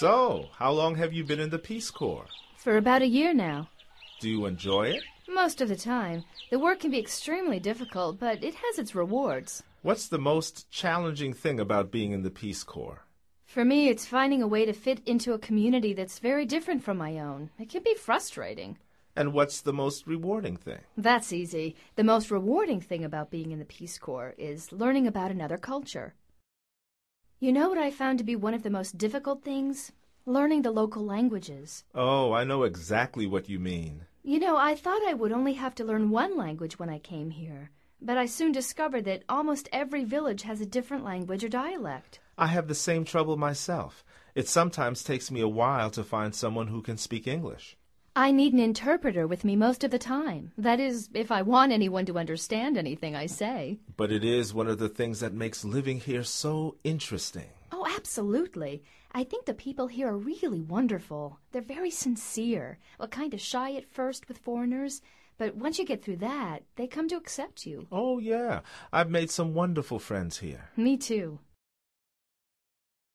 So, how long have you been in the Peace Corps? For about a year now. Do you enjoy it? Most of the time. The work can be extremely difficult, but it has its rewards. What's the most challenging thing about being in the Peace Corps? For me, it's finding a way to fit into a community that's very different from my own. It can be frustrating. And what's the most rewarding thing? That's easy. The most rewarding thing about being in the Peace Corps is learning about another culture. You know what I found to be one of the most difficult things? Learning the local languages. Oh, I know exactly what you mean. You know, I thought I would only have to learn one language when I came here, but I soon discovered that almost every village has a different language or dialect. I have the same trouble myself. It sometimes takes me a while to find someone who can speak English. I need an interpreter with me most of the time. That is, if I want anyone to understand anything I say. But it is one of the things that makes living here so interesting. Oh, absolutely. I think the people here are really wonderful. They're very sincere. Well, kind of shy at first with foreigners, but once you get through that, they come to accept you. Oh, yeah. I've made some wonderful friends here. Me too.